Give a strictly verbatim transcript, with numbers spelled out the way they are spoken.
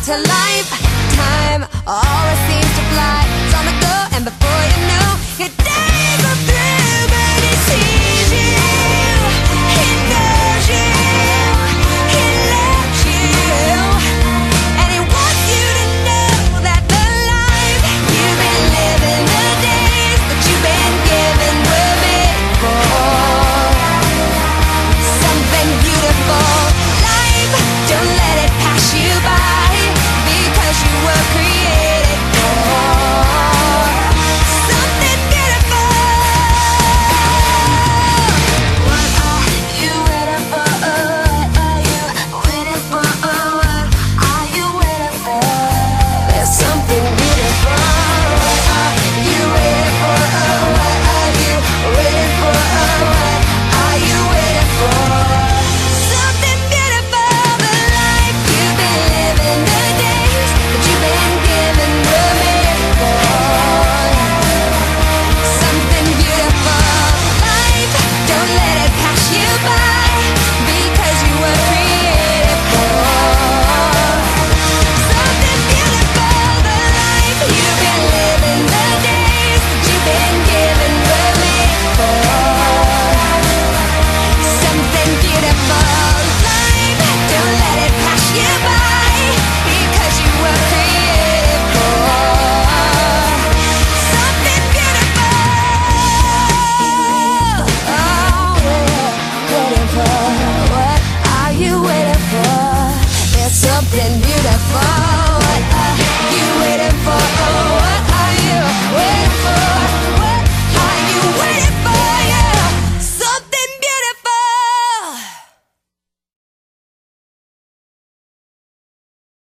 to life. Time always seems to fly. It's on the go, and before you know, your days are through. But he sees you, he knows you, he loves you, and he wants you to know that the life you've been living, the days that you've been given, were made for something beautiful. Life, don't let it pass you by, because you were created for something beautiful. What are you waiting for? What are you waiting for? What are you waiting for? There's something beautiful. What are you waiting for? What are you waiting for? What are you waiting for? Something beautiful. The life you've been living, the days that you've been given, were made for something beautiful. Life, don't let it pass you by, because you were created for something beautiful. The life you've been living, the days that you've been given, were made for something beautiful. Life, don't let it pass you by, because you were created for something beautiful. Oh, waiting for, what are you waiting for? There's something beautiful.